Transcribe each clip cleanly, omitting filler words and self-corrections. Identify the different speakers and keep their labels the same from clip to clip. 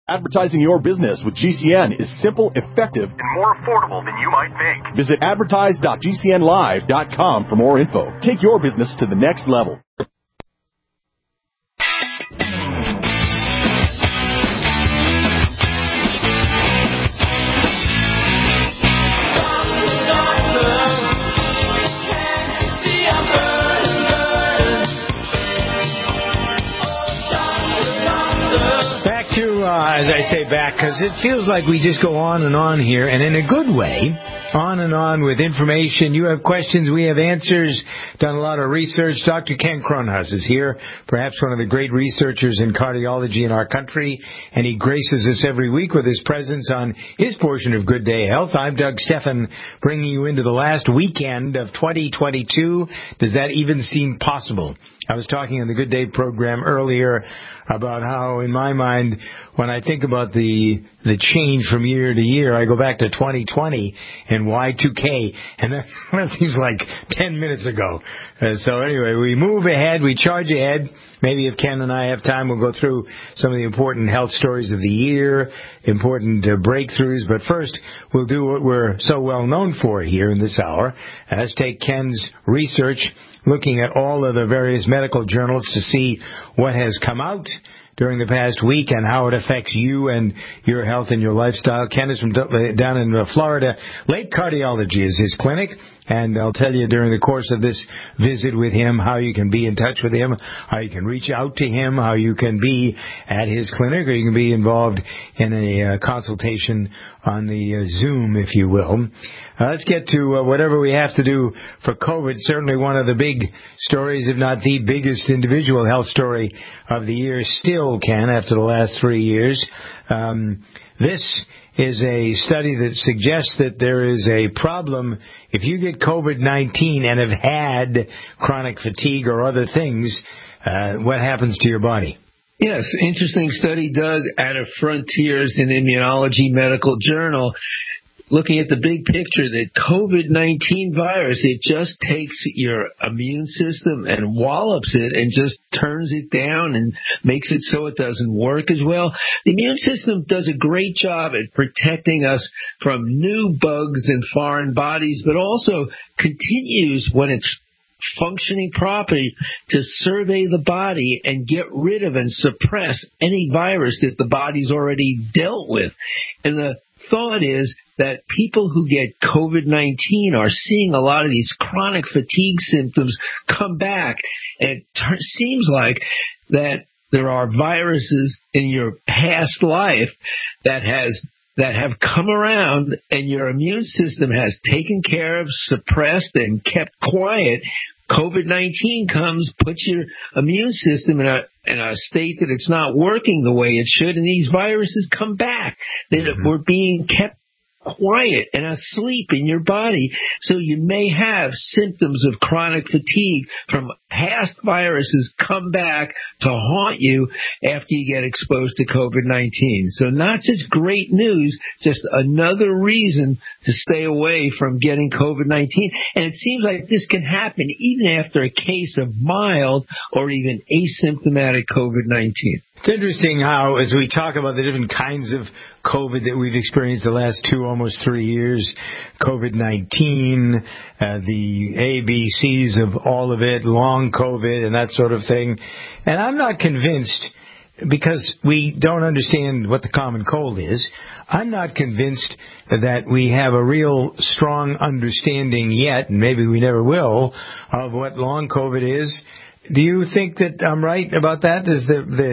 Speaker 1: Advertising your business with GCN is simple, effective, and more affordable than you might think. Visit advertise.gcnlive.com for more info. Take your business to the next level.
Speaker 2: As I say back, because it feels like we just go on and on here, and in a good way, on and on with information. You have questions, we have answers, done a lot of research. Dr. Ken Cronhaus is here, perhaps one of the great researchers in cardiology in our country, and he graces us every week with his presence on his portion of Good Day Health. I'm Doug Stephan, bringing you into the last weekend of 2022. Does that even seem possible? I was talking on the Good Day program earlier about how, in my mind, when I think about the change from year to year, I go back to 2020 and Y2K, and that seems like 10 minutes ago. So anyway, we move ahead, we charge ahead. Maybe if Ken and I have time, we'll go through some of the important health stories of the year, important breakthroughs. But first, we'll do what we're so well known for here in this hour. Let's take Ken's research, looking at all of the various medical journals to see what has come out during the past week and how it affects you and your health and your lifestyle. Ken is from down in Florida. Lake Cardiology is his clinic, and I'll tell you during the course of this visit with him how you can be in touch with him, how you can reach out to him, how you can be at his clinic, or you can be involved in a consultation on the Zoom, if you will. Let's get to whatever we have to do for COVID. Certainly one of the big stories, if not the biggest individual health story of the year still, Ken, after the last 3 years. This is a study that suggests that there is a problem if you get COVID-19 and have had chronic fatigue or other things, what happens to your body?
Speaker 3: Yes, interesting study, Doug, out of Frontiers in Immunology Medical Journal, looking at the big picture that COVID-19 virus, it just takes your immune system and wallops it and just turns it down and makes it so it doesn't work as well. The immune system does a great job at protecting us from new bugs and foreign bodies, but also continues when it's functioning properly to survey the body and get rid of and suppress any virus that the body's already dealt with. And the thought is that people who get COVID-19 are seeing a lot of these chronic fatigue symptoms come back. And it seems like that there are viruses in your past life that have come around and your immune system has taken care of, suppressed, and kept quiet. COVID-19 comes, puts your immune system in a state that it's not working the way it should, and these viruses come back. That were being kept quiet and asleep in your body. So you may have symptoms of chronic fatigue from past viruses come back to haunt you after you get exposed to COVID-19. So not such great news, just another reason to stay away from getting COVID-19. And it seems like this can happen even after a case of mild or even asymptomatic COVID-19.
Speaker 2: It's interesting how, as we talk about the different kinds of COVID that we've experienced the last almost 3 years, COVID-19, the ABCs of all of it, long COVID and that sort of thing. And I'm not convinced, because we don't understand what the common cold is, I'm not convinced that we have a real strong understanding yet, and maybe we never will, of what long COVID is. Do you think that I'm right about that? Is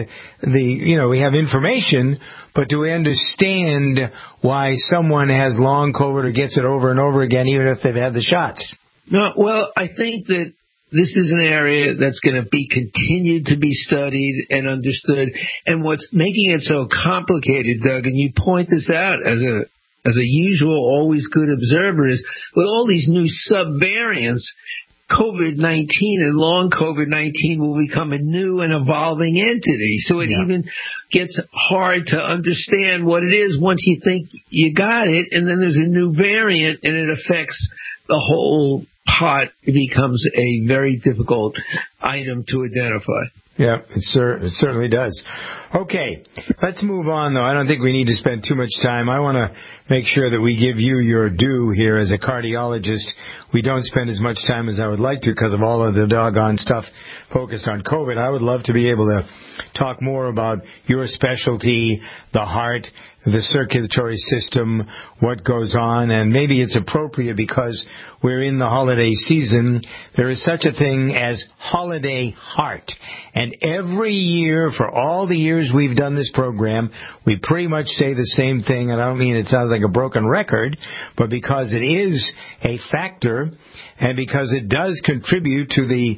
Speaker 2: we have information, but do we understand why someone has long COVID or gets it over and over again, even if they've had the shots?
Speaker 3: No, well, I think that this is an area that's going to be continued to be studied and understood. And what's making it so complicated, Doug, and you point this out as a usual, always good observer, is with all these new subvariants, COVID-19 and long COVID-19 will become a new and evolving entity. So it even gets hard to understand what it is once you think you got it, and then there's a new variant and it affects the whole pot. It becomes a very difficult item to identify.
Speaker 2: Yeah, it certainly does. Okay, let's move on, though. I don't think we need to spend too much time. I want to make sure that we give you your due here as a cardiologist. We don't spend as much time as I would like to because of all of the doggone stuff focused on COVID. I would love to be able to talk more about your specialty, the heart, the circulatory system, what goes on, and maybe it's appropriate because we're in the holiday season. There is such a thing as holiday heart. And every year, for all the years we've done this program, we pretty much say the same thing, and I don't mean it sounds like a broken record, but because it is a factor, and because it does contribute to the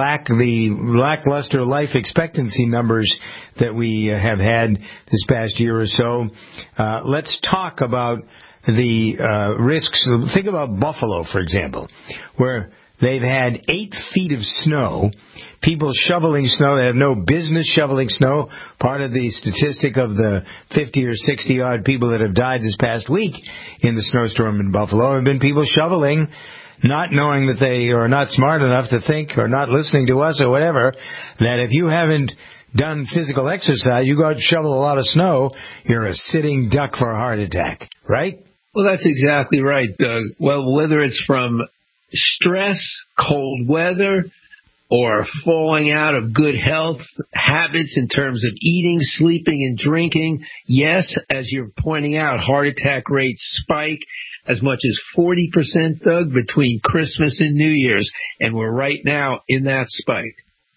Speaker 2: lackluster life expectancy numbers that we have had this past year or so. Let's talk about the risks. Think about Buffalo, for example, where they've had 8 feet of snow, people shoveling snow. They have no business shoveling snow. Part of the statistic of the 50 or 60-odd people that have died this past week in the snowstorm in Buffalo have been people shoveling, not knowing that they are not smart enough to think or not listening to us or whatever, that if you haven't done physical exercise, you go out and shovel a lot of snow, you're a sitting duck for a heart attack, right?
Speaker 3: Well, that's exactly right, Doug. Well, whether it's from stress, cold weather, or falling out of good health habits in terms of eating, sleeping, and drinking, yes, as you're pointing out, heart attack rates spike as much as 40%, Doug, between Christmas and New Year's, and we're right now in that spike.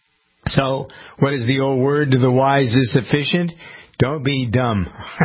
Speaker 2: So, what is the old word to the wise is sufficient? Don't be dumb.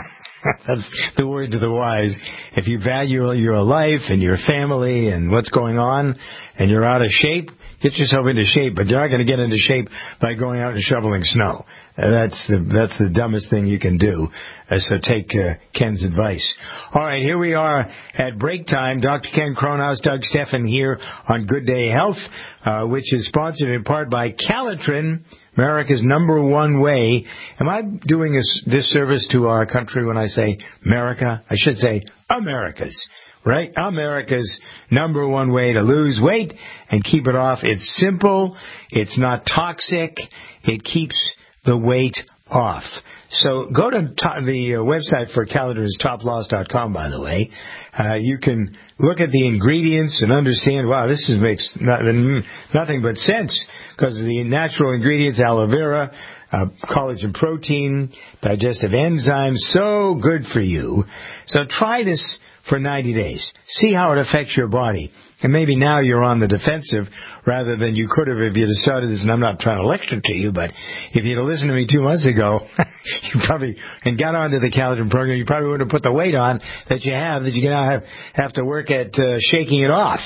Speaker 2: That's the word to the wise. If you value your life and your family and what's going on, and you're out of shape, get yourself into shape, but you're not going to get into shape by going out and shoveling snow. That's the dumbest thing you can do. So take Ken's advice. All right, here we are at break time. Dr. Ken Kronhaus, Doug Steffen here on Good Day Health, which is sponsored in part by Calitrin, America's #1 way. Am I doing a disservice to our country when I say America? I should say America's. Right? America's #1 way to lose weight and keep it off. It's simple. It's not toxic. It keeps the weight off. So go to the website for Calitrin is toploss.com, by the way. You can look at the ingredients and understand, wow, this makes nothing but sense because of the natural ingredients, aloe vera, collagen protein, digestive enzymes, so good for you. So try this for 90 days. See how it affects your body. And maybe now you're on the defensive rather than you could have if you'd have started this. And I'm not trying to lecture to you, but if you'd have listened to me 2 months ago, you probably, and got onto the Calitrin program, you probably wouldn't have put the weight on that you now have to work at shaking it off.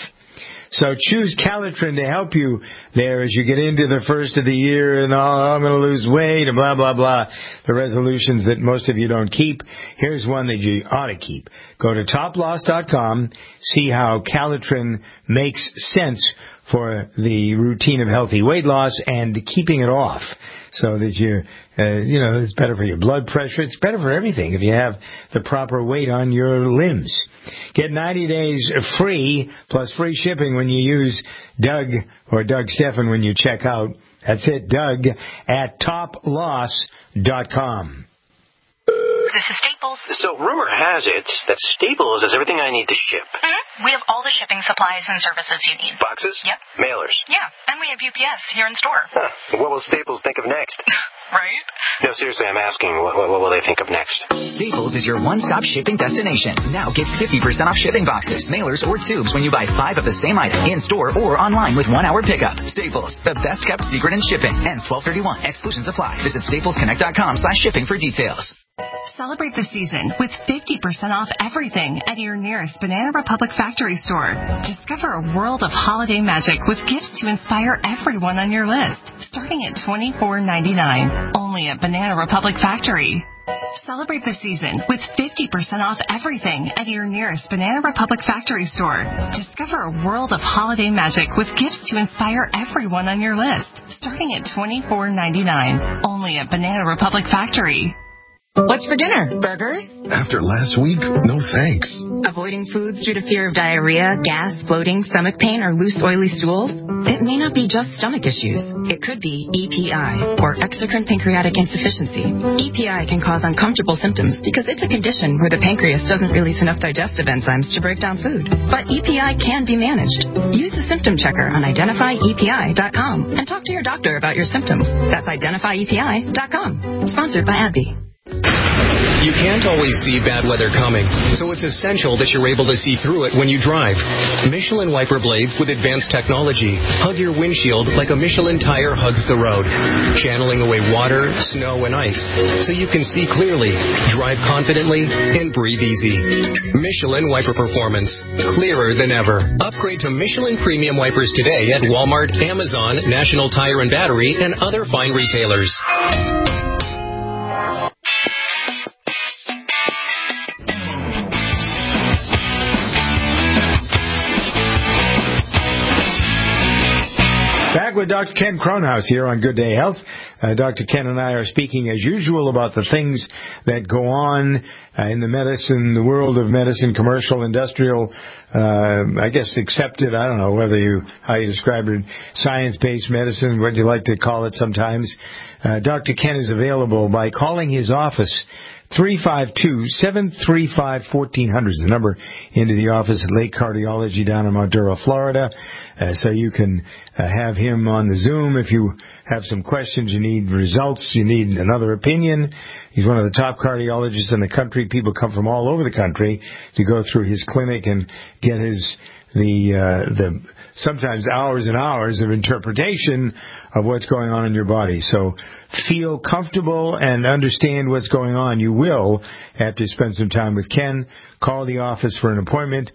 Speaker 2: So choose Calitrin to help you there as you get into the first of the year and, I'm going to lose weight and blah, blah, blah. The resolutions that most of you don't keep. Here's one that you ought to keep. Go to toploss.com, see how Calitrin makes sense for the routine of healthy weight loss and keeping it off so that it's better for your blood pressure. It's better for everything if you have the proper weight on your limbs. Get 90 days free plus free shipping when you use Doug or Doug Steffen when you check out. That's it, Doug at toploss.com.
Speaker 4: This is Staples.
Speaker 5: So rumor has it that Staples has everything I need to ship.
Speaker 4: Mm-hmm. We have all the shipping supplies and services you need.
Speaker 5: Boxes?
Speaker 4: Yep.
Speaker 5: Mailers?
Speaker 4: Yeah, and we have UPS here in store.
Speaker 5: Huh. What will Staples think of next?
Speaker 4: Right?
Speaker 5: No, seriously, I'm asking, what will they think of next?
Speaker 6: Staples is your one-stop shipping destination. Now get 50% off shipping boxes, mailers, or tubes when you buy 5 of the same item in-store or online with 1-hour pickup. Staples, the best-kept secret in shipping. Ends 12/31. Exclusions apply. Visit staplesconnect.com/shipping for details.
Speaker 7: Celebrate the season with 50% off everything at your nearest Banana Republic factory store. Discover a world of holiday magic with gifts to inspire everyone on your list, starting at $24.99, only at Banana Republic Factory. Celebrate the season with 50% off everything at your nearest Banana Republic factory store. Discover a world of holiday magic with gifts to inspire everyone on your list, starting at $24.99, only at Banana Republic Factory.
Speaker 8: What's for dinner? Burgers?
Speaker 9: After last week, no thanks.
Speaker 7: Avoiding foods due to fear of diarrhea, gas, bloating, stomach pain, or loose, oily stools? It may not be just stomach issues. It could be EPI, or exocrine pancreatic insufficiency. EPI can cause uncomfortable symptoms because it's a condition where the pancreas doesn't release enough digestive enzymes to break down food. But EPI can be managed. Use the symptom checker on identifyepi.com and talk to your doctor about your symptoms. That's identifyepi.com. Sponsored by AbbVie.
Speaker 8: You can't always see bad weather coming, so it's essential that you're able to see through it when you drive. Michelin wiper blades with advanced technology hug your windshield like a Michelin tire hugs the road, channeling away water, snow, and ice so you can see clearly, drive confidently, and breathe easy. Michelin wiper performance, clearer than ever. Upgrade to Michelin premium wipers today at Walmart, Amazon, National Tire and Battery, and other fine retailers.
Speaker 2: Back with Dr. Ken Kronhaus here on Good Day Health. Dr. Ken and I are speaking as usual about the things that go on in the world of medicine, commercial, industrial, I guess accepted, I don't know how you describe it, science-based medicine, what you like to call it sometimes. Dr. Ken is available by calling his office 352-735-1400 is the number into the office at Lake Cardiology down in Montero, Florida. So you can have him on the Zoom if you have some questions, you need results, you need another opinion. He's one of the top cardiologists in the country. People come from all over the country to go through his clinic and get the sometimes hours and hours of interpretation of what's going on in your body. So feel comfortable and understand what's going on. You will after you spend some time with Ken. Call the office for an appointment,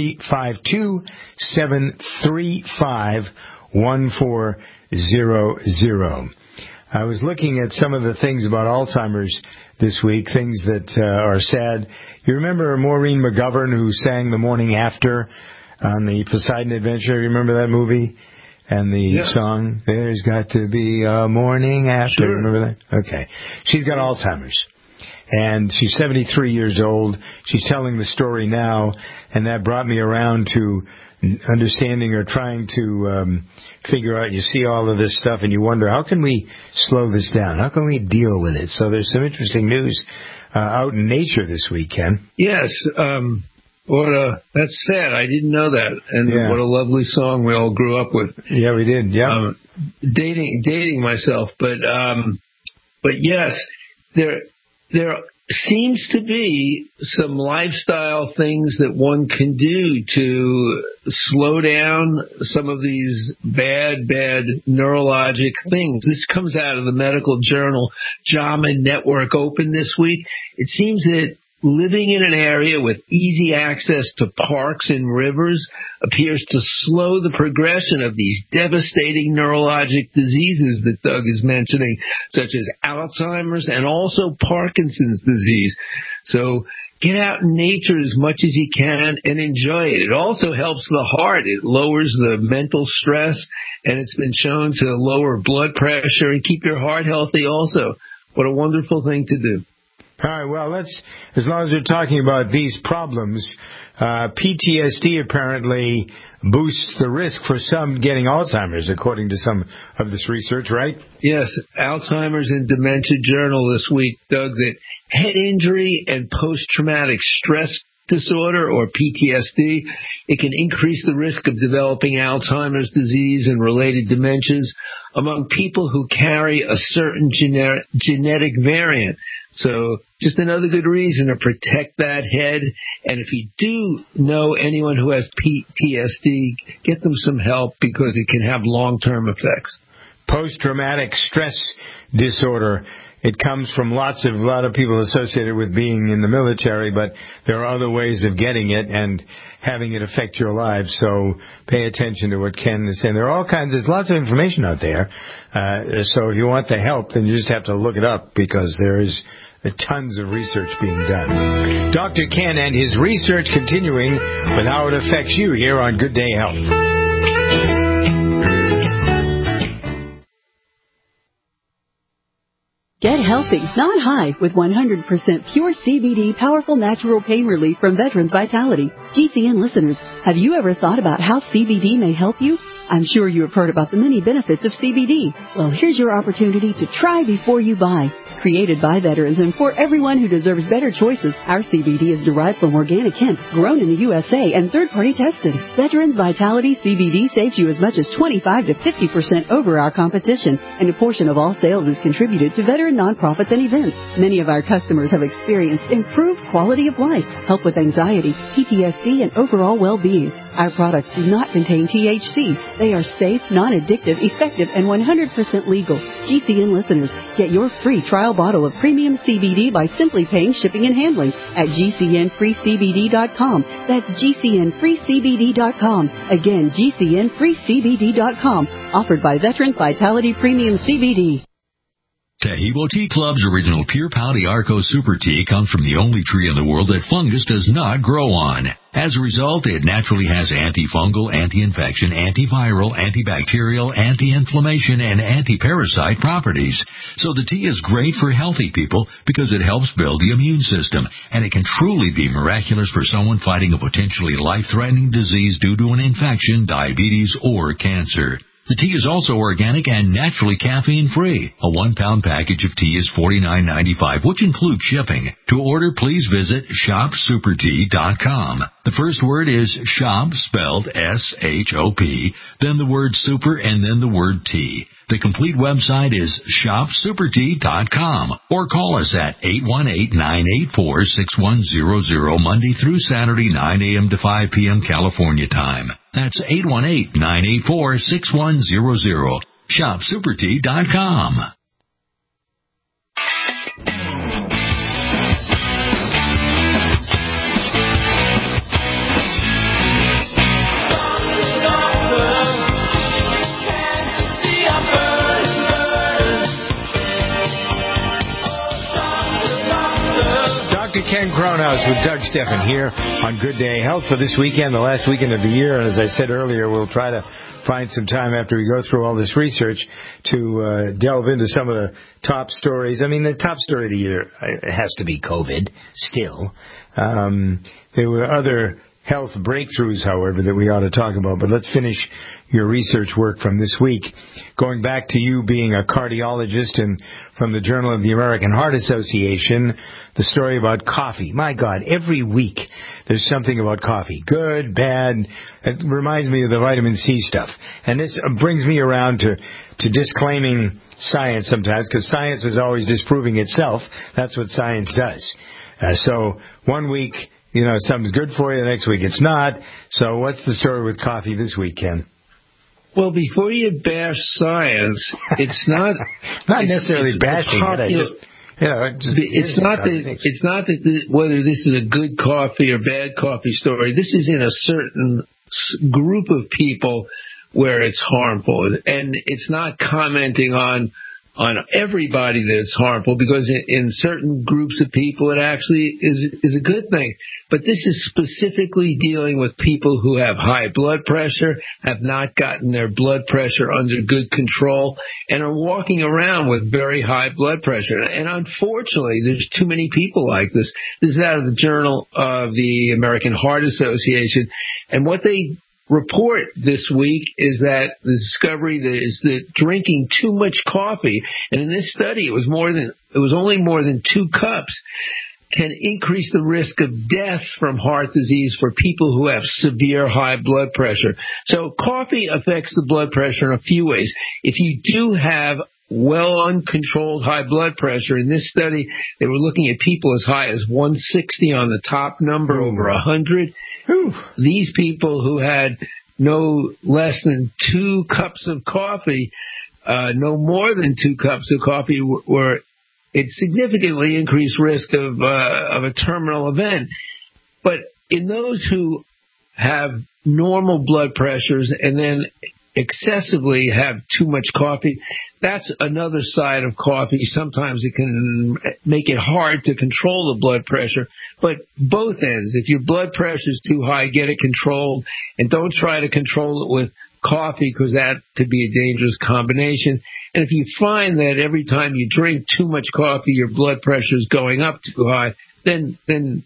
Speaker 2: 352-735-1400. I was looking at some of the things about Alzheimer's this week, things that are sad. You remember Maureen McGovern, who sang The Morning After on the Poseidon Adventure? You remember that movie? And the song, There's Got to Be a Morning After.
Speaker 3: Sure.
Speaker 2: Remember that? Okay. She's got Alzheimer's. And she's 73 years old. She's telling the story now, and that brought me around to understanding or trying to figure out, you see all of this stuff, and you wonder, how can we slow this down? How can we deal with it? So there's some interesting news out in Nature this week, Ken.
Speaker 3: Yes. That's sad. I didn't know that. And what a lovely song we all grew up with.
Speaker 2: Yeah, we did. Yeah.
Speaker 3: Dating myself. But yes, there seems to be some lifestyle things that one can do to slow down some of these bad neurologic things. This comes out of the medical journal JAMA Network Open this week. It seems that living in an area with easy access to parks and rivers appears to slow the progression of these devastating neurologic diseases that Doug is mentioning, such as Alzheimer's and also Parkinson's disease. So get out in nature as much as you can and enjoy it. It also helps the heart. It lowers the mental stress, and it's been shown to lower blood pressure and keep your heart healthy also. What a wonderful thing to do.
Speaker 2: All right, well, as long as we're talking about these problems, PTSD apparently boosts the risk for some getting Alzheimer's, according to some of this research, right?
Speaker 3: Yes, Alzheimer's and Dementia Journal this week, Doug, that head injury and post-traumatic stress disorder, or PTSD, it can increase the risk of developing Alzheimer's disease and related dementias among people who carry a certain genetic variant. So just another good reason to protect that head. And if you do know anyone who has PTSD, get them some help because it can have long-term effects.
Speaker 2: Post-traumatic stress disorder. It comes from a lot of people associated with being in the military, but there are other ways of getting it and having it affect your lives. So pay attention to what Ken is saying. There's lots of information out there. So if you want the help, then you just have to look it up because there is tons of research being done. Dr. Ken and his research continuing with how it affects you here on Good Day Health.
Speaker 9: Get healthy, not high, with 100% pure CBD powerful natural pain relief from Veterans Vitality. GCN listeners, have you ever thought about how CBD may help you? I'm sure you have heard about the many benefits of CBD. Well, here's your opportunity to try before you buy. Created by veterans and for everyone who deserves better choices, our CBD is derived from organic hemp, grown in the USA, and third-party tested. Veterans Vitality CBD saves you as much as 25 to 50% over our competition, and a portion of all sales is contributed to veteran nonprofits and events. Many of our customers have experienced improved quality of life, help with anxiety, PTSD, and overall well-being. Our products do not contain THC. They are safe, non-addictive, effective, and 100% legal. GCN listeners, get your free trial bottle of premium CBD by simply paying shipping and handling at GCNFreeCBD.com. That's GCNFreeCBD.com. Again, GCNFreeCBD.com. Offered by Veterans Vitality Premium CBD.
Speaker 10: Taheebo Tea Club's original Pure Pau d'Arco Super Tea comes from the only tree in the world that fungus does not grow on. As a result, it naturally has antifungal, anti-infection, antiviral, antibacterial, anti-inflammation, and anti-parasite properties. So the tea is great for healthy people because it helps build the immune system, and it can truly be miraculous for someone fighting a potentially life-threatening disease due to an infection, diabetes, or cancer. The tea is also organic and naturally caffeine-free. A 1-pound package of tea is $49.95, which includes shipping. To order, please visit shopsupertea.com. The first word is shop, spelled S-H-O-P, then the word super, and then the word tea. The complete website is shopsupertea.com, or call us at 818-984-6100 Monday through Saturday, 9 a.m. to 5 p.m. California time. That's 818-984-6100. shopsupertea.com.
Speaker 2: Ken Kronhaus with Doug Steffen here on Good Day Health for this weekend, the last weekend of the year. And as I said earlier, we'll try to find some time after we go through all this research to delve into some of the top stories. I mean, the top story of the year has to be COVID still. There were other health breakthroughs, however, that we ought to talk about. But let's finish your research work from this week. Going back to you being a cardiologist and from the Journal of the American Heart Association, the story about coffee. My God, every week there's something about coffee. Good, bad. It reminds me of the vitamin C stuff. And this brings me around to disclaiming science sometimes, because science is always disproving itself. That's what science does. So one week, something's good for you, the next week it's not. So what's the story with coffee this week, Ken?
Speaker 3: Well, before you bash science, it's not
Speaker 2: not necessarily bashing it.
Speaker 3: It's not that whether this is a good coffee or bad coffee story. This is in a certain group of people where it's harmful, and it's not commenting on everybody that it's harmful, because in certain groups of people it actually is a good thing. But this is specifically dealing with people who have high blood pressure, have not gotten their blood pressure under good control, and are walking around with very high blood pressure. And unfortunately, there's too many people like this. This is out of the Journal of the American Heart Association. And what they report this week is that the discovery is that drinking too much coffee, and in this study it was only more than 2 cups, can increase the risk of death from heart disease for people who have severe high blood pressure. So coffee affects the blood pressure in a few ways. If you do have well uncontrolled high blood pressure, in this study they were looking at people as high as 160 on the top number, over 100. These people who had no less than 2 cups of coffee, no more than 2 cups of coffee, were at significantly increased risk of a terminal event. But in those who have normal blood pressures and then excessively have too much coffee, that's another side of coffee. Sometimes it can make it hard to control the blood pressure, but both ends. If your blood pressure is too high, get it controlled, and don't try to control it with coffee, because that could be a dangerous combination. And if you find that every time you drink too much coffee, your blood pressure is going up too high, then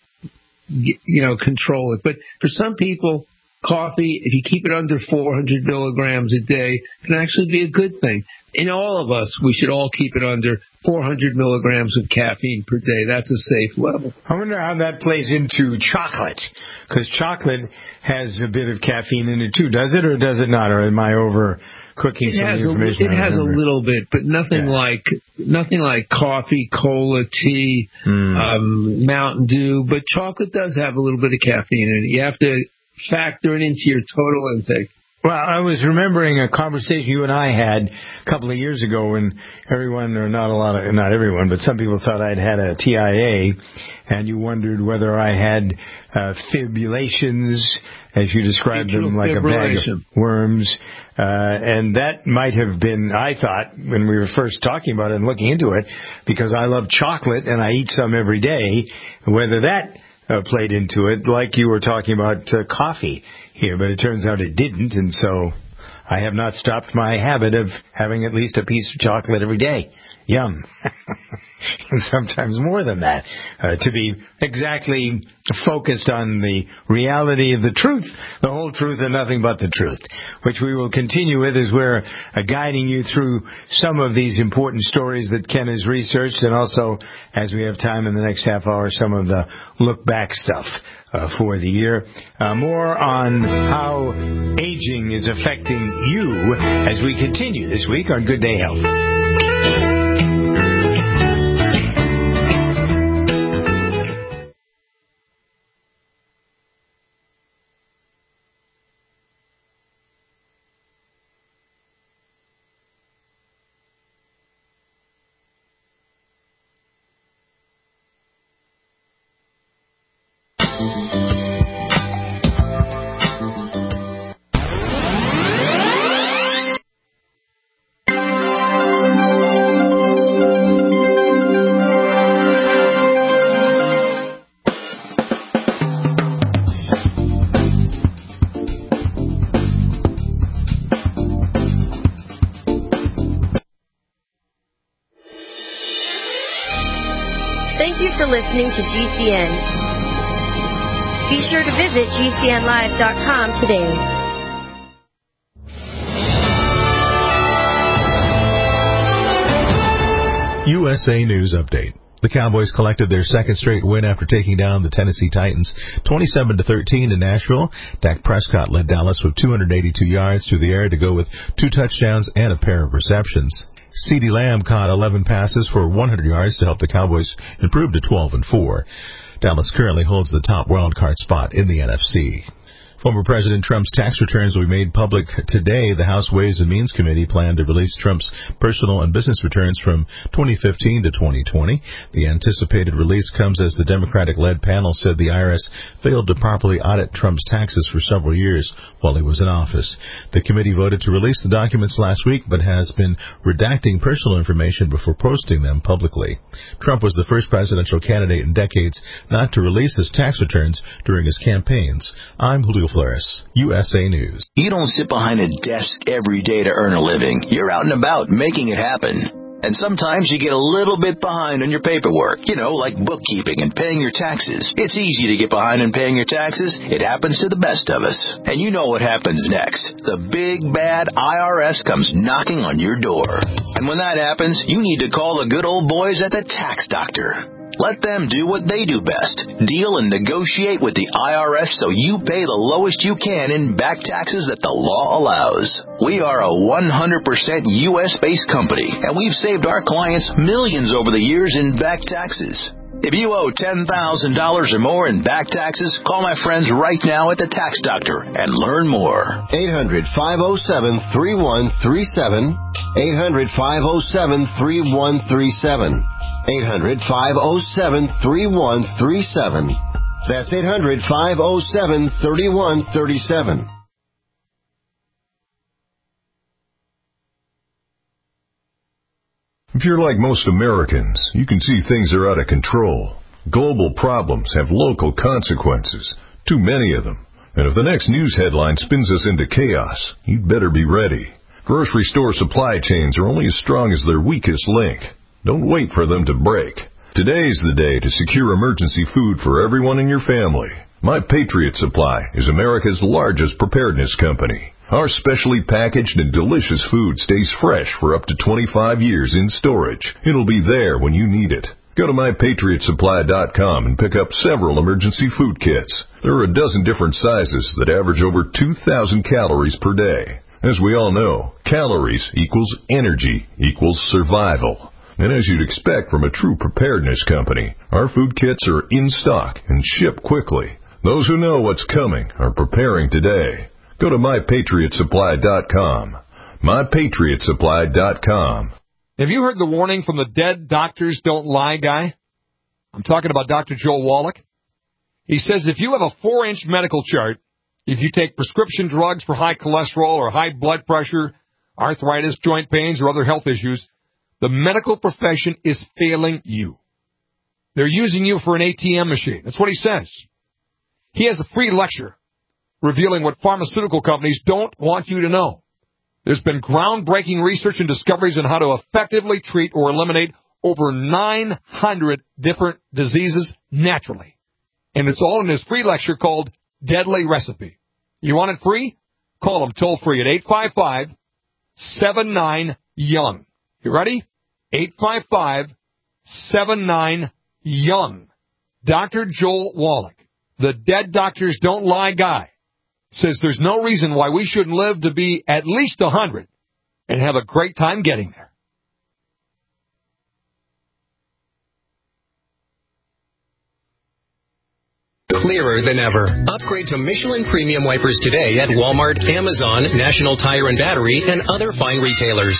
Speaker 3: control it. But for some people, coffee, if you keep it under 400 milligrams a day, can actually be a good thing. In all of us, we should all keep it under 400 milligrams of caffeine per day. That's a safe level.
Speaker 2: I wonder how that plays into chocolate, because chocolate has a bit of caffeine in it too. Does it or does it not? Or am I overcooking some of the information?
Speaker 3: It has a little bit, but nothing like coffee, cola, tea, Mountain Dew. But chocolate does have a little bit of caffeine in it. You have to factor it into your total intake.
Speaker 2: Well, I was remembering a conversation you and I had a couple of years ago when not everyone, but some people thought I'd had a TIA, and you wondered whether I had fibrillations, as you described them, like a bag of worms. And that might have been, I thought, when we were first talking about it and looking into it, because I love chocolate and I eat some every day, whether that played into it, like you were talking about coffee here, but it turns out it didn't, and so I have not stopped my habit of having at least a piece of chocolate every day. Yum. And sometimes more than that, to be exactly focused on the reality of the truth, the whole truth and nothing but the truth, which we will continue with as we're guiding you through some of these important stories that Ken has researched, and also, as we have time in the next half hour, some of the look-back stuff for the year. More on how aging is affecting you as we continue this week on Good Day Health.
Speaker 11: Thank you for listening to GCN. Be sure to visit GCNlive.com today.
Speaker 12: USA News Update. The Cowboys collected their second straight win after taking down the Tennessee Titans 27-13 in Nashville. Dak Prescott led Dallas with 282 yards through the air to go with 2 touchdowns and a pair of receptions. CeeDee Lamb caught 11 passes for 100 yards to help the Cowboys improve to 12-4. Dallas currently holds the top wildcard spot in the NFC. Former President Trump's tax returns will be made public today. The House Ways and Means Committee planned to release Trump's personal and business returns from 2015 to 2020. The anticipated release comes as the Democratic-led panel said the IRS failed to properly audit Trump's taxes for several years while he was in office. The committee voted to release the documents last week, but has been redacting personal information before posting them publicly. Trump was the first presidential candidate in decades not to release his tax returns during his campaigns. I'm Julio Flores, USA News.
Speaker 13: You don't sit behind a desk every day to earn a living. You're out and about making it happen. And sometimes you get a little bit behind on your paperwork, like bookkeeping and paying your taxes. It's easy to get behind in paying your taxes. It happens to the best of us. And you know what happens next. The big, bad IRS comes knocking on your door. And when that happens, you need to call the good old boys at the Tax Doctor. Let them do what they do best. Deal and negotiate with the IRS so you pay the lowest you can in back taxes that the law allows. We are a 100% U.S.-based company, and we've saved our clients millions over the years in back taxes. If you owe $10,000 or more in back taxes, call my friends right now at the Tax Doctor and learn more.
Speaker 14: 800-507-3137. 800-507-3137. 800-507-3137. That's 800-507-3137.
Speaker 15: If you're like most Americans, you can see things are out of control. Global problems have local consequences, too many of them, And if the next news headline spins us into chaos, you'd better be ready. Grocery store supply chains are only as strong as their weakest link. Don't wait for them to break. Today's the day to secure emergency food for everyone in your family. My Patriot Supply is America's largest preparedness company. Our specially packaged and delicious food stays fresh for up to 25 years in storage. It'll be there when you need it. Go to MyPatriotSupply.com and pick up several emergency food kits. There are a dozen different sizes that average over 2,000 calories per day. As we all know, calories equals energy equals survival. And as you'd expect from a true preparedness company, our food kits are in stock and ship quickly. Those who know what's coming are preparing today. Go to MyPatriotSupply.com. MyPatriotSupply.com.
Speaker 16: Have you heard the warning from the dead doctors don't lie guy? I'm talking about Dr. Joel Wallach. He says if you have a 4-inch medical chart, if you take prescription drugs for high cholesterol or high blood pressure, arthritis, joint pains, or other health issues, the medical profession is failing you. They're using you for an ATM machine. That's what he says. He has a free lecture revealing what pharmaceutical companies don't want you to know. There's been groundbreaking research and discoveries on how to effectively treat or eliminate over 900 different diseases naturally. And it's all in his free lecture called Deadly Recipe. You want it free? Call him toll free at 855-79-YOUNG. You ready? 855-79-YOUNG. Dr. Joel Wallach, the dead doctors don't lie guy, says there's no reason why we shouldn't live to be at least 100 and have a great time getting there.
Speaker 8: Clearer than ever. Upgrade to Michelin Premium Wipers today at Walmart, Amazon, National Tire and Battery, and other fine retailers.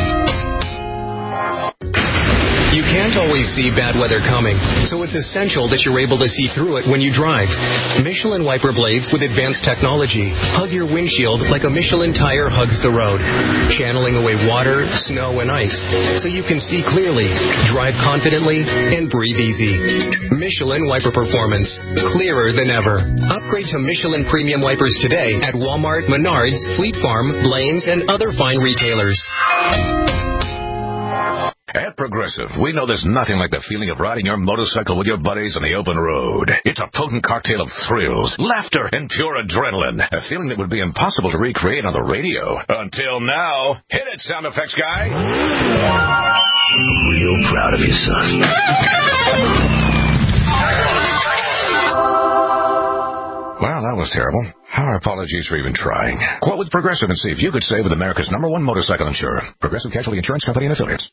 Speaker 8: You can't always see bad weather coming, so it's essential that you're able to see through it when you drive. Michelin wiper blades with advanced technology hug your windshield like a Michelin tire hugs the road, channeling away water, snow, and ice so you can see clearly, drive confidently, and breathe easy. Michelin wiper performance, clearer than ever. Upgrade to Michelin Premium Wipers today at Walmart, Menards, Fleet Farm, Blaine's, and other fine retailers.
Speaker 17: At Progressive, we know there's nothing like the feeling of riding your motorcycle with your buddies on the open road. It's a potent cocktail of thrills, laughter, and pure adrenaline. A feeling that would be impossible to recreate on the radio. Until now. Hit it, sound effects guy.
Speaker 13: Real proud of you, son.
Speaker 17: Well, that was terrible. Our apologies for even trying. Quote with Progressive and see if you could save with America's #1 motorcycle insurer. Progressive Casualty Insurance Company and Affiliates.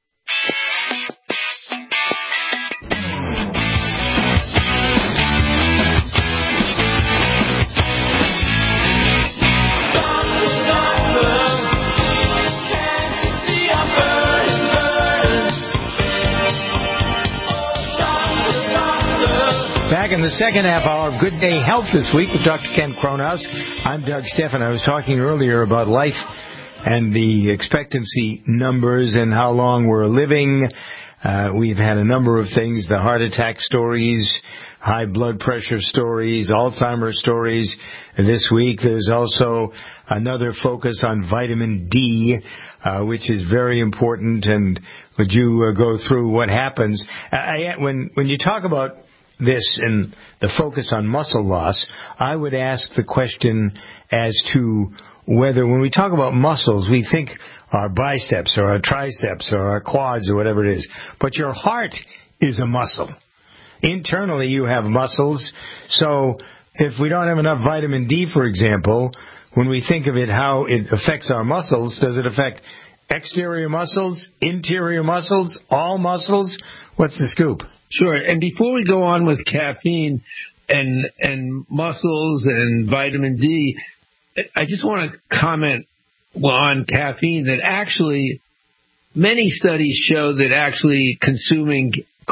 Speaker 2: Back in the second half hour of Good Day Health this week with Dr. Ken Cronhaus. I'm Doug Steffen. I was talking earlier about life and the expectancy numbers and how long we're living. We've had a number of things, the heart attack stories, high blood pressure stories, Alzheimer's stories. This week there's also another focus on vitamin D, which is very important. And would you go through what happens? When you talk about this and the focus on muscle loss, I would ask the question as to whether when we talk about muscles, we think our biceps or our triceps or our quads or whatever it is. But your heart is a muscle. Internally, you have muscles. So if we don't have enough vitamin D, for example, when we think of it, how it affects our muscles, does it affect exterior muscles, interior muscles, all muscles? What's the scoop?
Speaker 3: Sure. And before we go on with caffeine and muscles and vitamin D, I just want to comment on caffeine that actually many studies show that actually consuming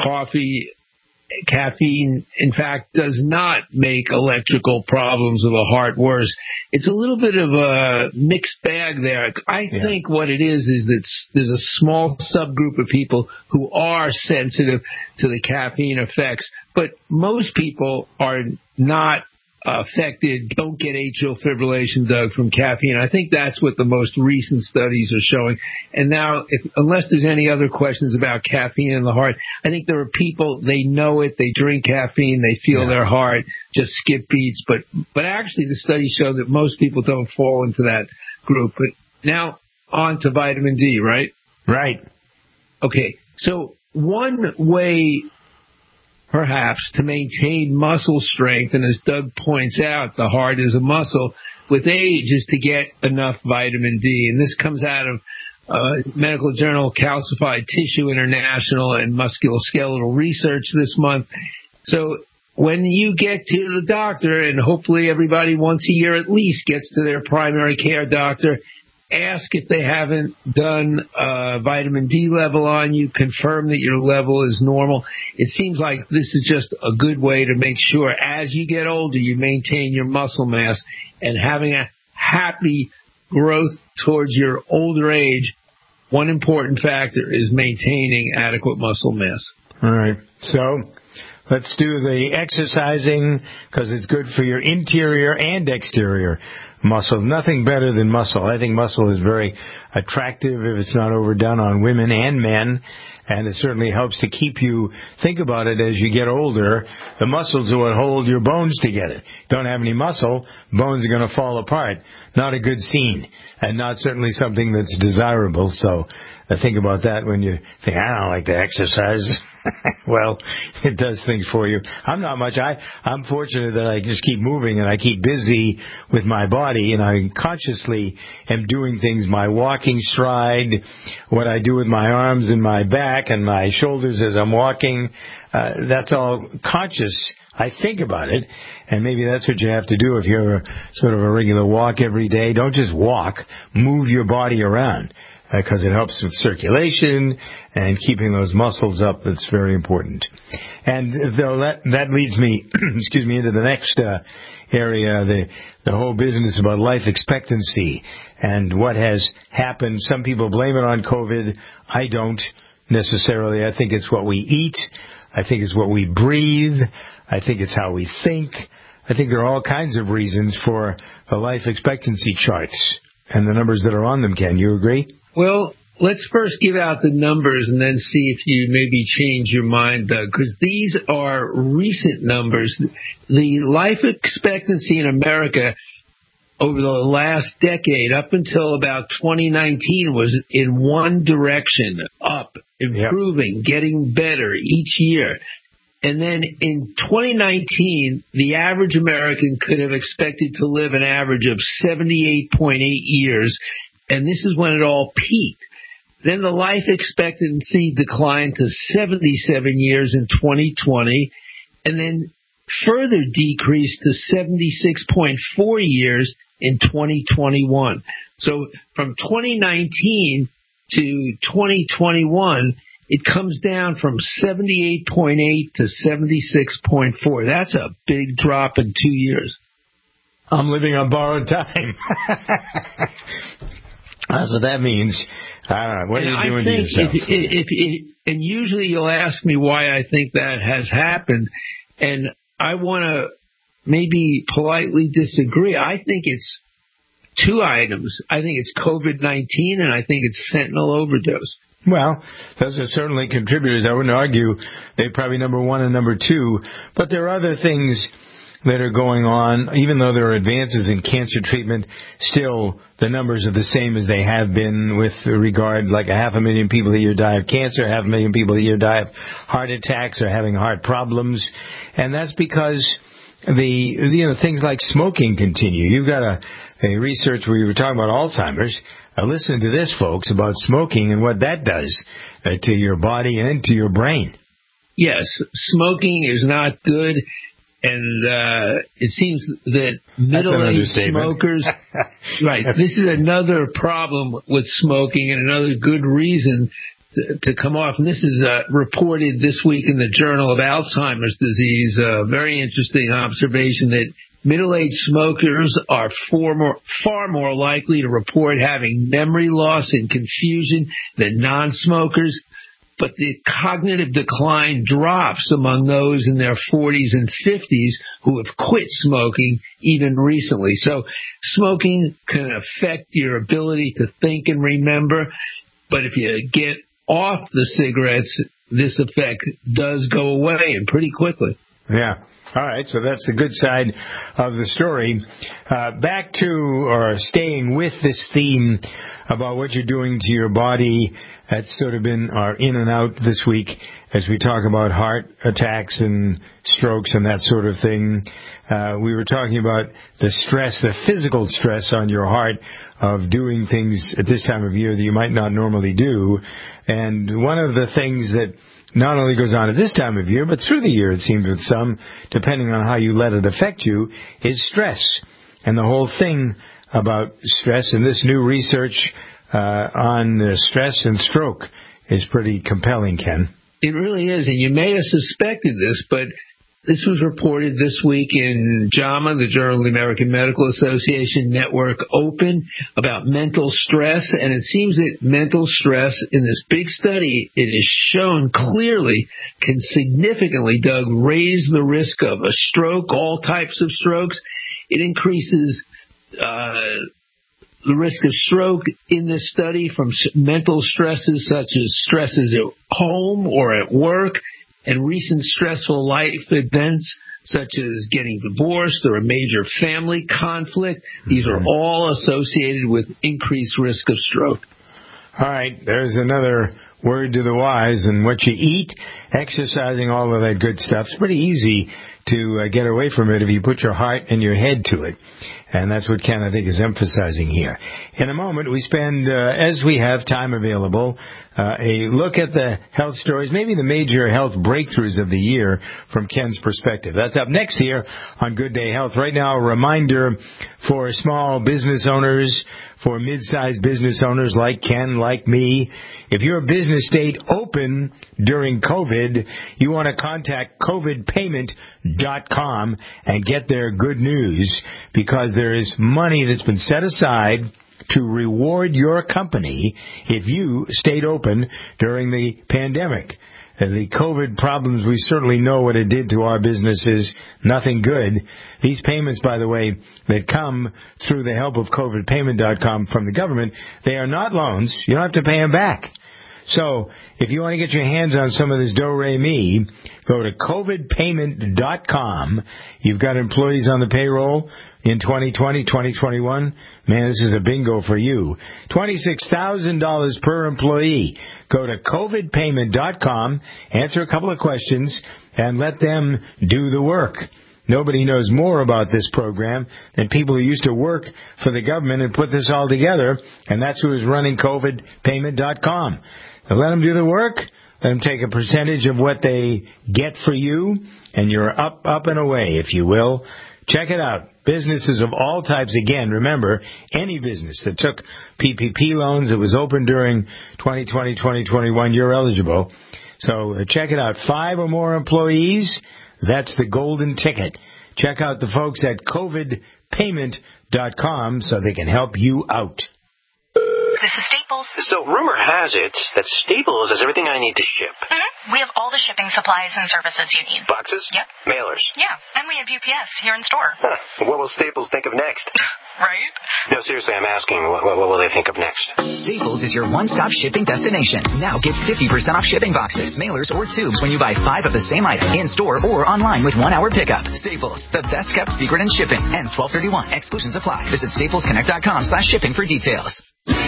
Speaker 3: caffeine, in fact, does not make electrical problems of the heart worse. It's a little bit of a mixed bag there. I think what it is that there's a small subgroup of people who are sensitive to the caffeine effects, but most people are not affected don't get atrial fibrillation, Doug, from caffeine. I think that's what the most recent studies are showing. And now, unless there's any other questions about caffeine in the heart, I think there are people, they know it, they drink caffeine, they feel their heart just skip beats. But actually, the studies show that most people don't fall into that group. But now, on to vitamin D, right?
Speaker 2: Right.
Speaker 3: Okay, so one way perhaps to maintain muscle strength, and as Doug points out, the heart is a muscle, with age is to get enough vitamin D. And this comes out of medical journal Calcified Tissue International and Musculoskeletal Research this month. So when you get to the doctor, and hopefully everybody once a year at least gets to their primary care doctor, ask if they haven't done a vitamin D level on you, confirm that your level is normal. It seems like this is just a good way to make sure as you get older you maintain your muscle mass, and having a happy growth towards your older age, one important factor is maintaining adequate muscle mass.
Speaker 2: All right. So let's do the exercising, because it's good for your interior and exterior muscle. Nothing better than muscle. I think muscle is very attractive if it's not overdone on women and men, and it certainly helps to keep you, think about it, as you get older, the muscles are what hold your bones together. Don't have any muscle, bones are going to fall apart. Not a good scene, and not certainly something that's desirable. So think about that when you think, I don't like to exercise. Well, it does things for you. I'm not much. I'm fortunate that I just keep moving and I keep busy with my body, and I consciously am doing things, my walking stride, what I do with my arms and my back and my shoulders as I'm walking. That's all conscious. I think about it, and maybe that's what you have to do if you're sort of a regular walk every day. Don't just walk. Move your body around, because it helps with circulation and keeping those muscles up. It's very important. And though that leads me, into the next area, the whole business about life expectancy and what has happened. Some people blame it on COVID. I don't necessarily. I think it's what we eat. I think it's what we breathe. I think it's how we think. I think there are all kinds of reasons for the life expectancy charts and the numbers that are on them. Ken, you agree?
Speaker 3: Well, let's first give out the numbers and then see if you maybe change your mind, Doug, because these are recent numbers. The life expectancy in America over the last decade, up until about 2019, was in one direction, up, improving, getting better each year. And then in 2019, the average American could have expected to live an average of 78.8 years, and this is when it all peaked. Then the life expectancy declined to 77 years in 2020, and then further decreased to 76.4 years in 2021. So from 2019 to 2021, it comes down from 78.8 to 76.4. That's a big drop in 2 years.
Speaker 2: I'm living on borrowed time. That's what that means. I don't know. What are you doing to yourself?
Speaker 3: And usually you'll ask me why I think that has happened, and I want to maybe politely disagree. I think it's two items. I think it's COVID-19, and I think it's fentanyl overdose.
Speaker 2: Well, those are certainly contributors. I wouldn't argue they're probably number one and number two, but there are other things that are going on. Even though there are advances in cancer treatment, still the numbers are the same as they have been with regard, like 500,000 people a year die of cancer, 500,000 people a year die of heart attacks or having heart problems. And that's because things like smoking continue. You've got a research where you were talking about Alzheimer's. Listen to this, folks, about smoking and what that does to your body and to your brain.
Speaker 3: Yes, smoking is not good, and it seems that middle-aged smokers... Right, this is another problem with smoking and another good reason to come off. And this is reported this week in the Journal of Alzheimer's Disease. A very interesting observation that middle-aged smokers are far more likely to report having memory loss and confusion than non-smokers. but the cognitive decline drops among those in their 40s and 50s who have quit smoking even recently. So smoking can affect your ability to think and remember, but if you get off the cigarettes, this effect does go away, and pretty quickly.
Speaker 2: Yeah. All right, so that's the good side of the story. Back to, or staying with this theme about what you're doing to your body, that's sort of been our in and out this week as we talk about heart attacks and strokes and that sort of thing. We were talking about the stress, the physical stress on your heart of doing things at this time of year that you might not normally do. And one of the things that not only goes on at this time of year, but through the year, it seems, with some, depending on how you let it affect you, is stress. And the whole thing about stress and this new research on stress and stroke is pretty compelling, Ken.
Speaker 3: It really is, and you may have suspected this, but this was reported this week in JAMA, the Journal of the American Medical Association Network Open, about mental stress. And it seems that mental stress in this big study, it is shown clearly, can significantly, Doug, raise the risk of a stroke, all types of strokes. It increases the risk of stroke in this study from mental stresses such as stresses at home or at work, and recent stressful life events such as getting divorced or a major family conflict. These are all associated with increased risk of stroke.
Speaker 2: All right, there's another word to the wise, and what you eat, exercising, all of that good stuff. It's pretty easy to get away from it if you put your heart and your head to it. And that's what Ken, I think, is emphasizing here. In a moment, we spend, as we have time available, a look at the health stories, maybe the major health breakthroughs of the year from Ken's perspective. That's up next here on Good Day Health. Right now, a reminder for small business owners, for mid-sized business owners like Ken, like me, if your business stayed open during COVID, you want to contact covidpayment.com and get their good news, because there is money that's been set aside to reward your company if you stayed open during the pandemic. The COVID problems, we certainly know what it did to our businesses. Nothing good. These payments, by the way, that come through the help of covidpayment.com from the government, they are not loans. You don't have to pay them back. So if you want to get your hands on some of this do-re-mi, go to covidpayment.com. You've got employees on the payroll in 2020, 2021. Man, this is a bingo for you. $26,000 per employee. Go to covidpayment.com, answer a couple of questions, and let them do the work. Nobody knows more about this program than people who used to work for the government and put this all together, and that's who is running covidpayment.com. So let them do the work. Let them take a percentage of what they get for you, and you're up and away, if you will. Check it out. Businesses of all types, again, remember, any business that took PPP loans that was open during 2020, 2021, you're eligible. So check it out. 5 or more employees, that's the golden ticket. Check out the folks at covidpayment.com so they can help you out.
Speaker 4: This is Staples.
Speaker 5: So rumor has it that Staples has everything I need to ship.
Speaker 4: Mm-hmm. We have all the shipping supplies and services you need.
Speaker 5: Boxes?
Speaker 4: Yep.
Speaker 5: Mailers?
Speaker 4: Yeah, and we have UPS here in store.
Speaker 5: Huh. What will Staples think of next?
Speaker 4: Right?
Speaker 5: No, seriously, I'm asking, what will they think of next?
Speaker 6: Staples is your one-stop shipping destination. Now get 50% off shipping boxes, mailers, or tubes when you buy 5 of the same item in-store or online with 1-hour pickup. Staples, the best-kept secret in shipping. Ends 12/31. Exclusions apply. Visit staplesconnect.com/shipping for details.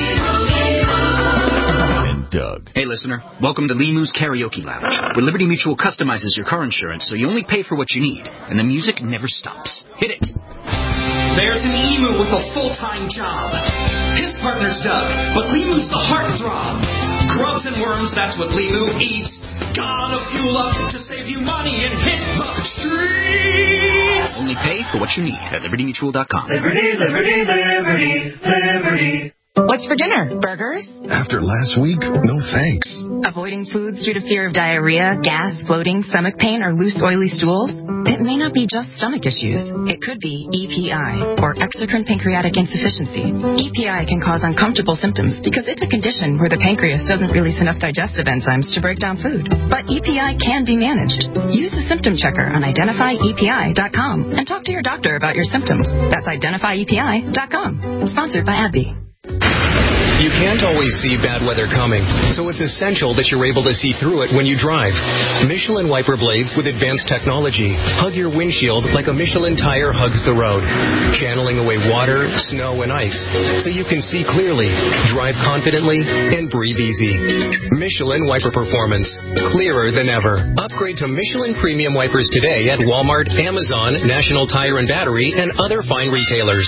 Speaker 12: And Doug.
Speaker 18: Hey, listener. Welcome to Limu's Karaoke Lounge, where Liberty Mutual customizes your car insurance so you only pay for what you need, and the music never stops. Hit it.
Speaker 19: There's an emu with a full-time job. His partner's Doug, but Limu's the heartthrob. Grubs and worms, that's what Limu eats. Gotta fuel up to save you money and hit the streets.
Speaker 18: Only pay for what you need at libertymutual.com.
Speaker 19: Liberty, liberty, liberty, liberty.
Speaker 20: What's for dinner? Burgers?
Speaker 15: After last week, no thanks.
Speaker 4: Avoiding foods due to fear of diarrhea, gas, bloating, stomach pain, or loose, oily stools? It may not be just stomach issues. It could be EPI, or exocrine pancreatic insufficiency. EPI can cause uncomfortable symptoms because it's a condition where the pancreas doesn't release enough digestive enzymes to break down food. But EPI can be managed. Use the symptom checker on identifyepi.com and talk to your doctor about your symptoms. That's identifyepi.com. Sponsored by AbbVie.
Speaker 8: You can't always see bad weather coming, so it's essential that you're able to see through it when you drive. Michelin wiper blades with advanced technology hug your windshield like a Michelin tire hugs the road, channeling away water, snow, and ice so you can see clearly, drive confidently, and breathe easy. Michelin wiper performance, clearer than ever. Upgrade to Michelin premium wipers today at Walmart, Amazon, National Tire and Battery, and other fine retailers.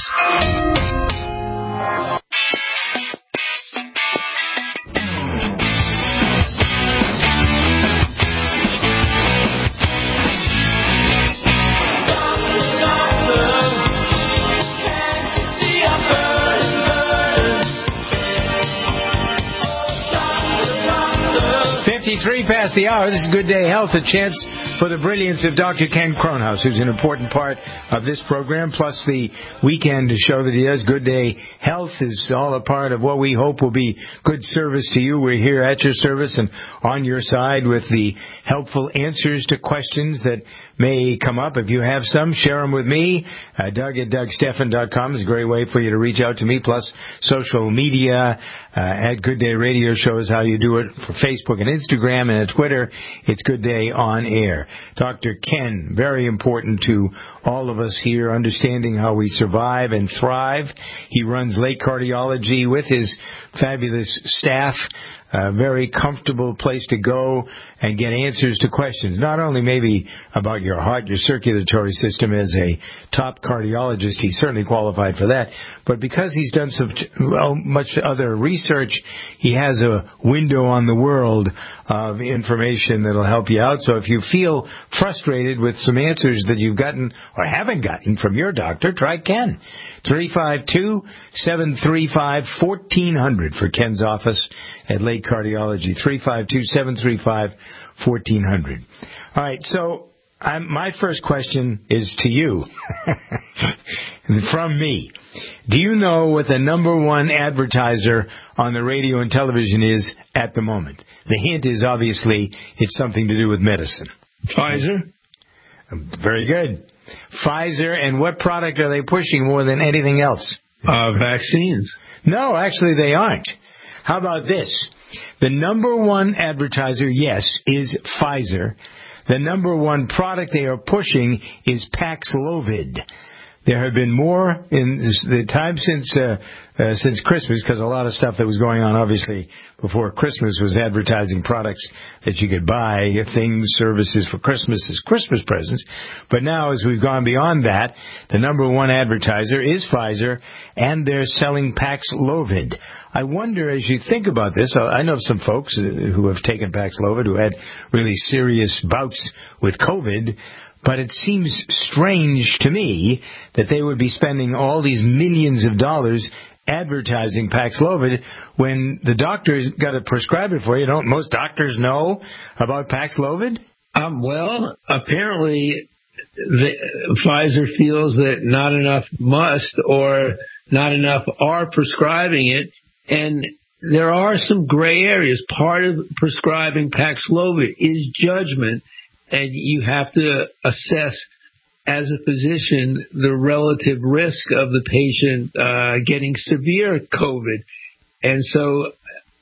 Speaker 2: Past the hour. This is Good Day Health, a chance for the brilliance of Dr. Ken Kronhaus, who's an important part of this program, plus the weekend show that he does. Good Day Health is all a part of what we hope will be good service to you. We're here at your service and on your side with the helpful answers to questions that may come up. If you have some, share them with me. Doug at DougStephan.com is a great way for you to reach out to me, plus social media at Good Day Radio Show is how you do it for Facebook and Instagram, and at Twitter, it's Good Day On Air. Dr. Ken, very important to all of us here, understanding how we survive and thrive. He runs Lake Cardiology with his fabulous staff. A very comfortable place to go and get answers to questions, not only maybe about your heart, your circulatory system. As a top cardiologist, he's certainly qualified for that, but because he's done much other research, he has a window on the world of information that'll help you out. So if you feel frustrated with some answers that you've gotten or haven't gotten from your doctor, try Ken. 352-735-1400 for Ken's office at Lake Cardiology. 352-735-1400. All right, so my first question is to you, from me. Do you know what the number one advertiser on the radio and television is at the moment? The hint is obviously it's something to do with medicine.
Speaker 3: Pfizer.
Speaker 2: Very good. Pfizer, and what product are they pushing more than anything else?
Speaker 3: Vaccines.
Speaker 2: No, actually they aren't. How about this? The number one advertiser, yes, is Pfizer. The number one product they are pushing is Paxlovid. There have been more in the time since Christmas, because a lot of stuff that was going on, obviously, before Christmas was advertising products that you could buy, things, services for Christmas as Christmas presents. But now, as we've gone beyond that, the number one advertiser is Pfizer, and they're selling Paxlovid. I wonder, as you think about this, I know some folks who have taken Paxlovid who had really serious bouts with COVID, but it seems strange to me that they would be spending all these millions of dollars advertising Paxlovid when the doctor's got to prescribe it for you. Don't most doctors know about Paxlovid?
Speaker 3: Well, apparently Pfizer feels that not enough must or not enough are prescribing it, and there are some gray areas. Part of prescribing Paxlovid is judgment, and you have to assess as a physician the relative risk of the patient getting severe COVID. And so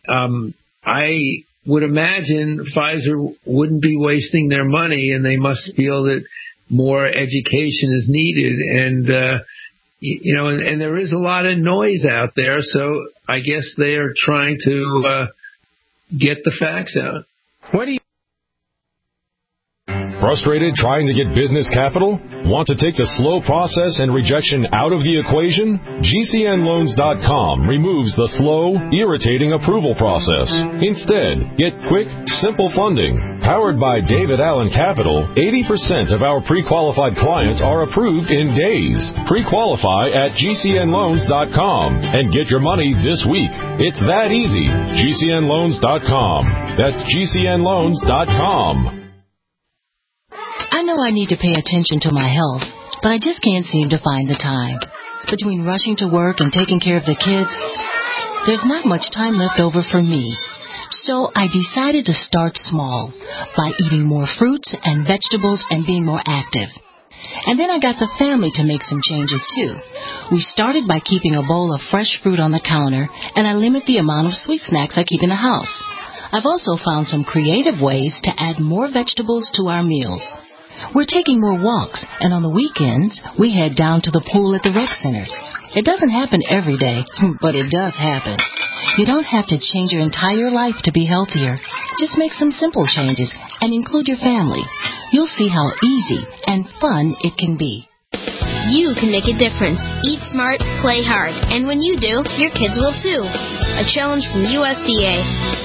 Speaker 3: I would imagine Pfizer wouldn't be wasting their money, and they must feel that more education is needed. And, and there is a lot of noise out there, so I guess they are trying to get the facts out.
Speaker 2: What do you...
Speaker 1: Frustrated trying to get business capital? Want to take the slow process and rejection out of the equation? GCNLoans.com removes the slow, irritating approval process. Instead, get quick, simple funding. Powered by David Allen Capital, 80% of our pre-qualified clients are approved in days. Pre-qualify at GCNLoans.com and get your money this week. It's that easy. GCNLoans.com. That's GCNLoans.com.
Speaker 20: I know I need to pay attention to my health, but I just can't seem to find the time. Between rushing to work and taking care of the kids, there's not much time left over for me. So I decided to start small by eating more fruits and vegetables and being more active. And then I got the family to make some changes too. We started by keeping a bowl of fresh fruit on the counter, and I limit the amount of sweet snacks I keep in the house. I've also found some creative ways to add more vegetables to our meals. We're taking more walks, and on the weekends, we head down to the pool at the rec center. It doesn't happen every day, but it does happen. You don't have to change your entire life to be healthier. Just make some simple changes and include your family. You'll see how easy and fun it can be.
Speaker 11: You can make a difference. Eat smart, play hard. And when you do, your kids will too. A challenge from USDA.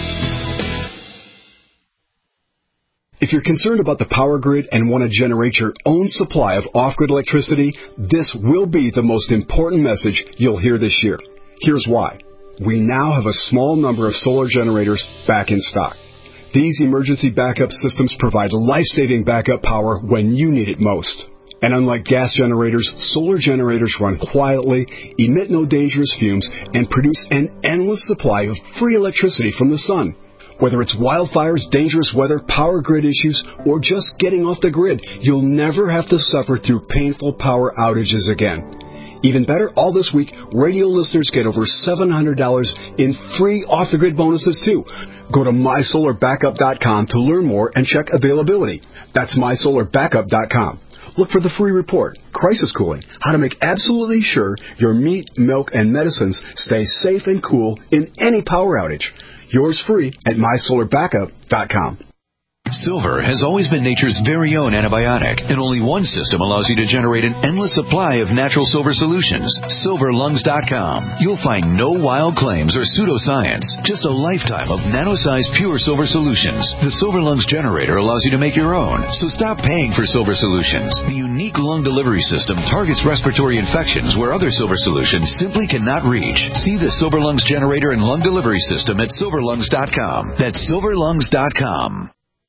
Speaker 21: If you're concerned about the power grid and want to generate your own supply of off-grid electricity, this will be the most important message you'll hear this year. Here's why. We now have a small number of solar generators back in stock. These emergency backup systems provide life-saving backup power when you need it most. And unlike gas generators, solar generators run quietly, emit no dangerous fumes, and produce an endless supply of free electricity from the sun. Whether it's wildfires, dangerous weather, power grid issues, or just getting off the grid, you'll never have to suffer through painful power outages again. Even better, all this week, radio listeners get over $700 in free off-the-grid bonuses, too. Go to MySolarBackup.com to learn more and check availability. That's MySolarBackup.com. Look for the free report, Crisis Cooling, how to make absolutely sure your meat, milk, and medicines stay safe and cool in any power outage. Yours free at MySolarBackup.com.
Speaker 10: Silver has always been nature's very own antibiotic, and only one system allows you to generate an endless supply of natural silver solutions. SilverLungs.com. You'll find no wild claims or pseudoscience, just a lifetime of nano-sized pure silver solutions. The Silver Lungs generator allows you to make your own, so stop paying for silver solutions. The unique lung delivery system targets respiratory infections where other silver solutions simply cannot reach. See the Silver Lungs generator and lung delivery system at SilverLungs.com. That's SilverLungs.com.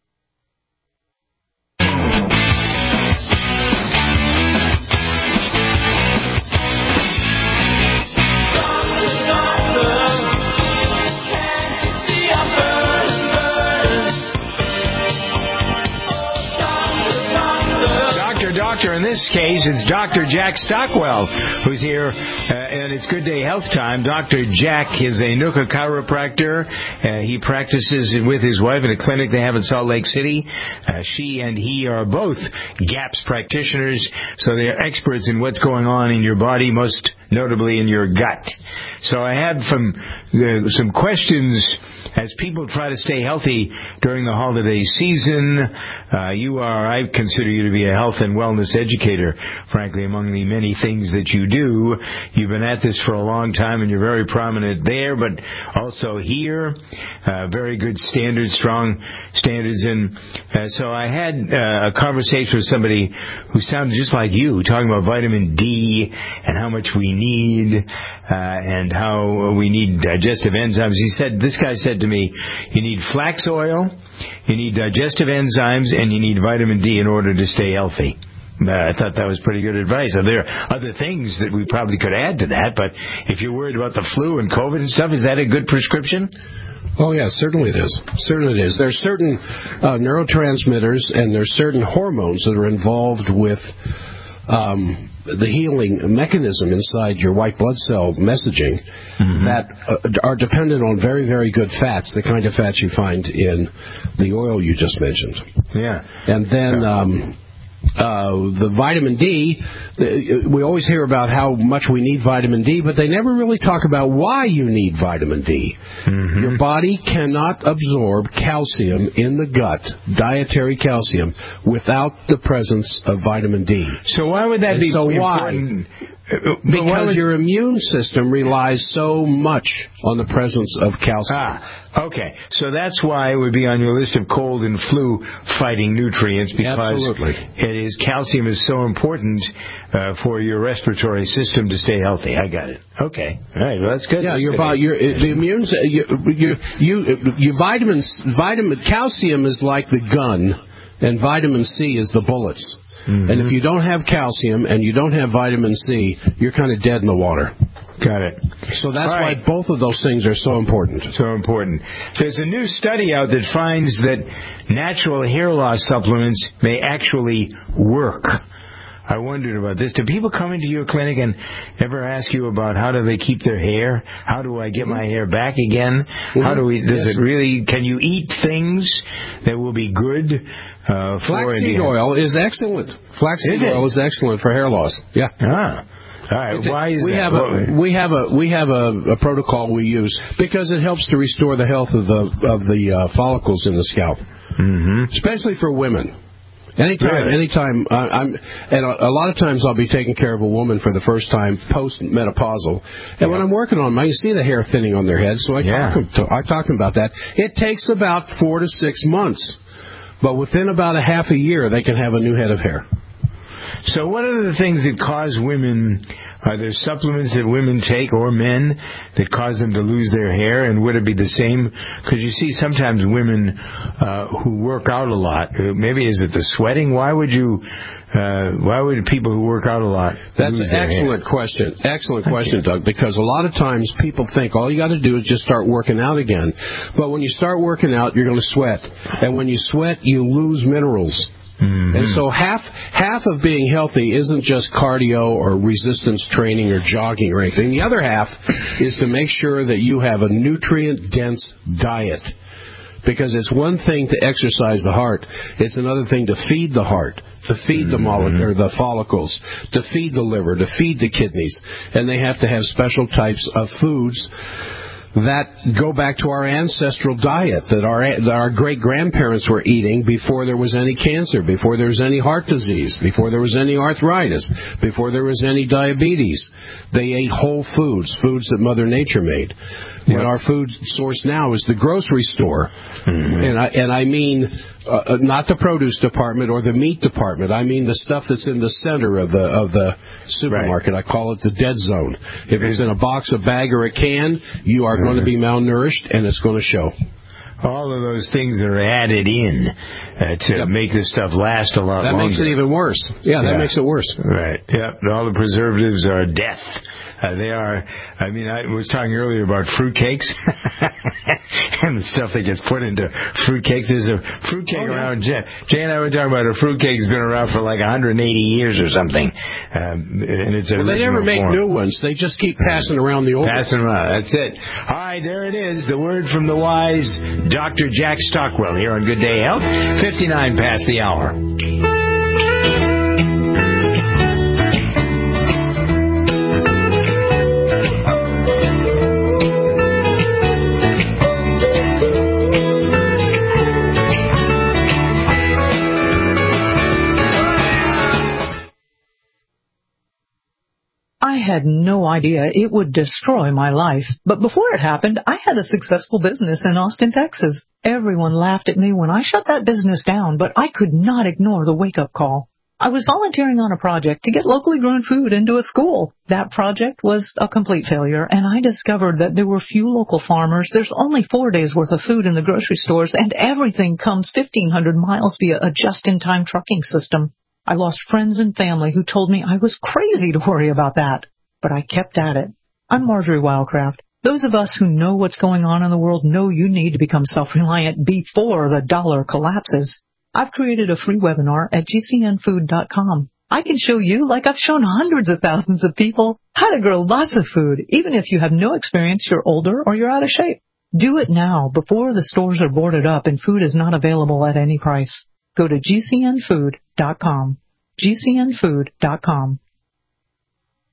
Speaker 2: Doctor, in this case, it's Dr. Jack Stockwell who's here, and it's Good Day Health Time. Dr. Jack is a Nooka chiropractor. He practices with his wife in a clinic they have in Salt Lake City. She and he are both GAPS practitioners, so they're experts in what's going on in your body, most notably in your gut. So I had some questions as people try to stay healthy during the holiday season. I consider you to be a health and wellness educator, frankly, among the many things that you do. You've been at this for a long time, and you're very prominent there, but also here. Very good standards, strong standards. And so I had a conversation with somebody who sounded just like you, talking about vitamin D and how much we need and how we need digestive enzymes. This guy said to me, you need flax oil, you need digestive enzymes, and you need vitamin D in order to stay healthy. I thought that was pretty good advice. Now, there are other things that we probably could add to that, but if you're worried about the flu and COVID and stuff, is that a good prescription?
Speaker 22: Oh, yeah, certainly it is. Certainly it is. There are certain neurotransmitters and there are certain hormones that are involved with the healing mechanism inside your white blood cell messaging that are dependent on very, very good fats, the kind of fats you find in the oil you just mentioned.
Speaker 2: Yeah.
Speaker 22: And then the vitamin D, we always hear about how much we need vitamin D, but they never really talk about why you need vitamin D. Mm-hmm. Your body cannot absorb calcium in the gut, dietary calcium, without the presence of vitamin D.
Speaker 2: So why would that be important?
Speaker 22: Because your immune system relies so much on the presence of calcium.
Speaker 2: Okay. So that's why it would be on your list of cold and flu fighting nutrients, because calcium is so important for your respiratory system to stay healthy. I got it. Okay. All right. Well, that's good.
Speaker 22: Yeah, the immune calcium is like the gun, and vitamin C is the bullets. Mm-hmm. And if you don't have calcium and you don't have vitamin C, you're kind of dead in the water.
Speaker 2: Got it.
Speaker 22: So that's why both of those things are so important.
Speaker 2: So important. There's a new study out that finds that natural hair loss supplements may actually work. I wondered about this. Do people come into your clinic and ever ask you about how do they keep their hair? How do I get my hair back again? Mm-hmm. How do we? Does it really? Can you eat things that will be good?
Speaker 22: Flaxseed oil is excellent. Flaxseed oil is excellent for hair loss. Yeah.
Speaker 2: All right. Why is that?
Speaker 22: We have a protocol we use because it helps to restore the health of the follicles in the scalp, especially for women. Anytime, and a lot of times I'll be taking care of a woman for the first time post-menopausal, and when I'm working on them, I can see the hair thinning on their head, so I talk about that. It takes about 4 to 6 months, but within about a half a year, they can have a new head of hair.
Speaker 2: So what are the things that cause women, are there supplements that women take or men that cause them to lose their hair? And would it be the same? Because you see sometimes women who work out a lot, maybe is it the sweating? Why would people who work out a lot
Speaker 22: That's an excellent question. Excellent question, Doug, because a lot of times people think all you got to do is just start working out again. But when you start working out, you're going to sweat. And when you sweat, you lose minerals. Mm-hmm. And so half of being healthy isn't just cardio or resistance training or jogging or anything. The other half is to make sure that you have a nutrient-dense diet. Because it's one thing to exercise the heart. It's another thing to feed the heart, to feed the follicles, to feed the liver, to feed the kidneys. And they have to have special types of foods that go back to our ancestral diet that our great-grandparents were eating before there was any cancer, before there was any heart disease, before there was any arthritis, before there was any diabetes. They ate whole foods that Mother Nature made. Yep. What our food source now is the grocery store. Mm-hmm. And I mean not the produce department or the meat department. I mean the stuff that's in the center of the supermarket. Right. I call it the dead zone. If it's in a box, a bag, or a can, you are going to be malnourished, and it's going to show.
Speaker 2: All of those things that are added in to make this stuff last a lot longer.
Speaker 22: That makes it even worse. Yeah, that makes it worse.
Speaker 2: Right. Yep. All the preservatives are death. They are. I mean, I was talking earlier about fruitcakes and the stuff that gets put into fruitcakes. There's a fruitcake around. Jay and I were talking about a fruitcake that's been around for like 180 years or something. And it's
Speaker 22: they never make new ones. They just keep passing around the old ones.
Speaker 2: Passing around. That's it. All right, there it is. The word from the wise Dr. Jack Stockwell here on Good Day Health. 59 past the hour.
Speaker 7: I had no idea it would destroy my life. But before it happened, I had a successful business in Austin, Texas. Everyone laughed at me when I shut that business down, but I could not ignore the wake-up call. I was volunteering on a project to get locally grown food into a school. That project was a complete failure, and I discovered that there were few local farmers. There's only 4 days' worth of food in the grocery stores, and everything comes 1,500 miles via a just-in-time trucking system. I lost friends and family who told me I was crazy to worry about that. But I kept at it. I'm Marjorie Wildcraft. Those of us who know what's going on in the world know you need to become self-reliant before the dollar collapses. I've created a free webinar at gcnfood.com. I can show you, like I've shown hundreds of thousands of people, how to grow lots of food, even if you have no experience, you're older, or you're out of shape. Do it now, before the stores are boarded up and food is not available at any price. Go to gcnfood.com. GCNfood.com.